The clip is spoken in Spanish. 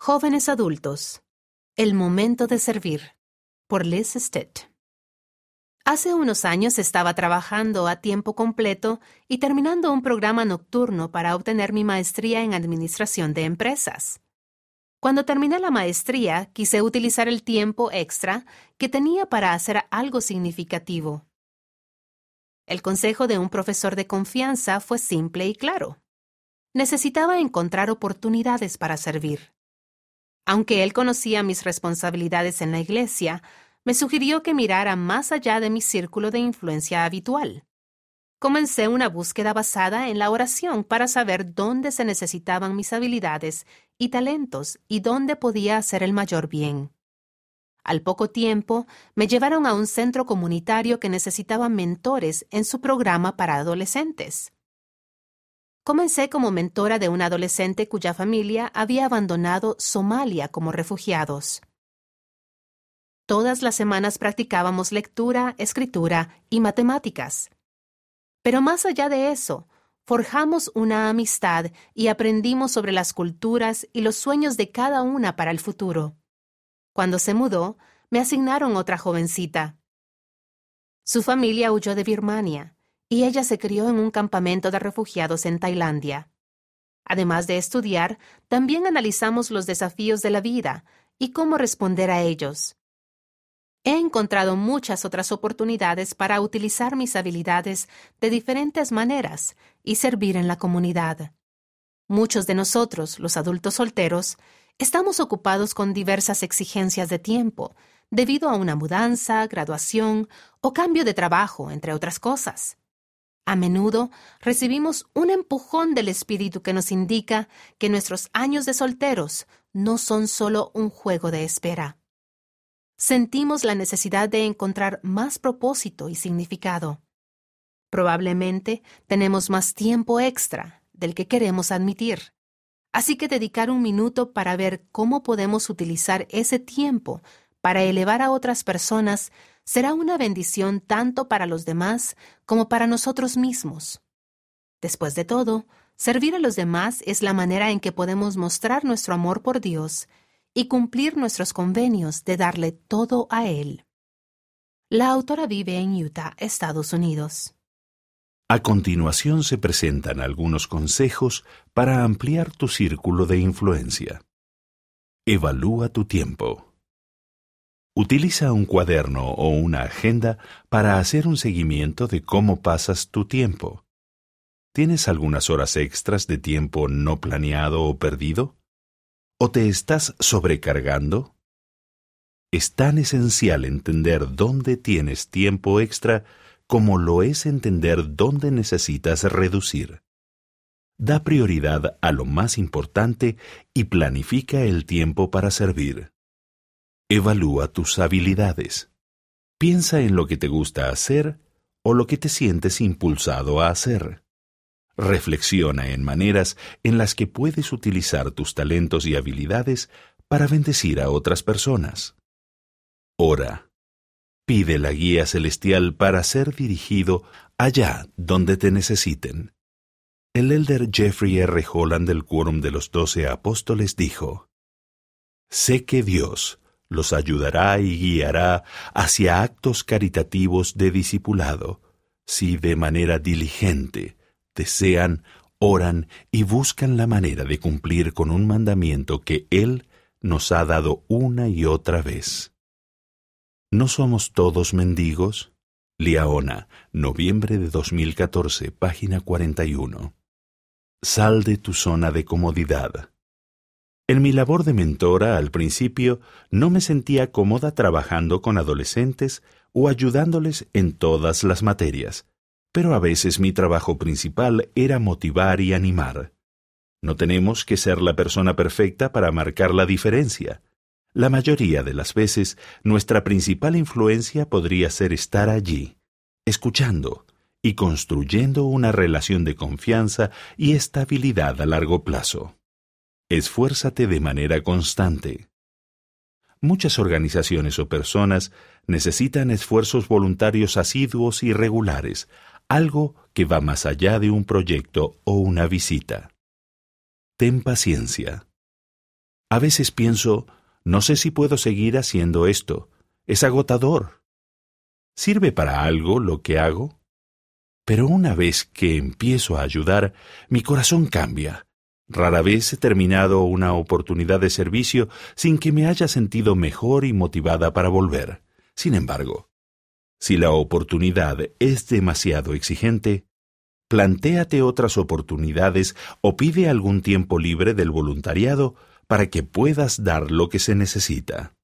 Jóvenes adultos. El momento de servir. Por Liz Stitt. Hace unos años estaba trabajando a tiempo completo y terminando un programa nocturno para obtener mi maestría en Administración de Empresas. Cuando terminé la maestría, quise utilizar el tiempo extra que tenía para hacer algo significativo. El consejo de un profesor de confianza fue simple y claro. Necesitaba encontrar oportunidades para servir. Aunque él conocía mis responsabilidades en la iglesia, me sugirió que mirara más allá de mi círculo de influencia habitual. Comencé una búsqueda basada en la oración para saber dónde se necesitaban mis habilidades y talentos y dónde podía hacer el mayor bien. Al poco tiempo, me llevaron a un centro comunitario que necesitaba mentores en su programa para adolescentes. Comencé como mentora de un adolescente cuya familia había abandonado Somalia como refugiados. Todas las semanas practicábamos lectura, escritura y matemáticas. Pero más allá de eso, forjamos una amistad y aprendimos sobre las culturas y los sueños de cada una para el futuro. Cuando se mudó, me asignaron otra jovencita. Su familia huyó de Birmania y ella se crió en un campamento de refugiados en Tailandia. Además de estudiar, también analizamos los desafíos de la vida y cómo responder a ellos. He encontrado muchas otras oportunidades para utilizar mis habilidades de diferentes maneras y servir en la comunidad. Muchos de nosotros, los adultos solteros, estamos ocupados con diversas exigencias de tiempo, debido a una mudanza, graduación o cambio de trabajo, entre otras cosas. A menudo recibimos un empujón del espíritu que nos indica que nuestros años de solteros no son solo un juego de espera. Sentimos la necesidad de encontrar más propósito y significado. Probablemente tenemos más tiempo extra del que queremos admitir. Así que dedicar un minuto para ver cómo podemos utilizar ese tiempo para elevar a otras personas será una bendición tanto para los demás como para nosotros mismos. Después de todo, servir a los demás es la manera en que podemos mostrar nuestro amor por Dios y cumplir nuestros convenios de darle todo a Él. La autora vive en Utah, Estados Unidos. A continuación se presentan algunos consejos para ampliar tu círculo de influencia. Evalúa tu tiempo. Utiliza un cuaderno o una agenda para hacer un seguimiento de cómo pasas tu tiempo. ¿Tienes algunas horas extras de tiempo no planeado o perdido? ¿O te estás sobrecargando? Es tan esencial entender dónde tienes tiempo extra como lo es entender dónde necesitas reducir. Da prioridad a lo más importante y planifica el tiempo para servir. Evalúa tus habilidades. Piensa en lo que te gusta hacer o lo que te sientes impulsado a hacer. Reflexiona en maneras en las que puedes utilizar tus talentos y habilidades para bendecir a otras personas. Ora. Pide la guía celestial para ser dirigido allá donde te necesiten. El elder Jeffrey R. Holland del Quórum de los 12 Apóstoles dijo: «Sé que Dios los ayudará y guiará hacia actos caritativos de discipulado, si de manera diligente desean, oran y buscan la manera de cumplir con un mandamiento que Él nos ha dado una y otra vez». ¿No somos todos mendigos? Liaona, noviembre de 2014, página 41. Sal de tu zona de comodidad. En mi labor de mentora, al principio, no me sentía cómoda trabajando con adolescentes o ayudándoles en todas las materias, pero a veces mi trabajo principal era motivar y animar. No tenemos que ser la persona perfecta para marcar la diferencia. La mayoría de las veces, nuestra principal influencia podría ser estar allí, escuchando y construyendo una relación de confianza y estabilidad a largo plazo. Esfuérzate de manera constante. Muchas organizaciones o personas necesitan esfuerzos voluntarios asiduos y regulares, algo que va más allá de un proyecto o una visita. Ten paciencia. A veces pienso, no sé si puedo seguir haciendo esto. Es agotador. ¿Sirve para algo lo que hago? Pero una vez que empiezo a ayudar, mi corazón cambia. Rara vez he terminado una oportunidad de servicio sin que me haya sentido mejor y motivada para volver. Sin embargo, si la oportunidad es demasiado exigente, plantéate otras oportunidades o pide algún tiempo libre del voluntariado para que puedas dar lo que se necesita.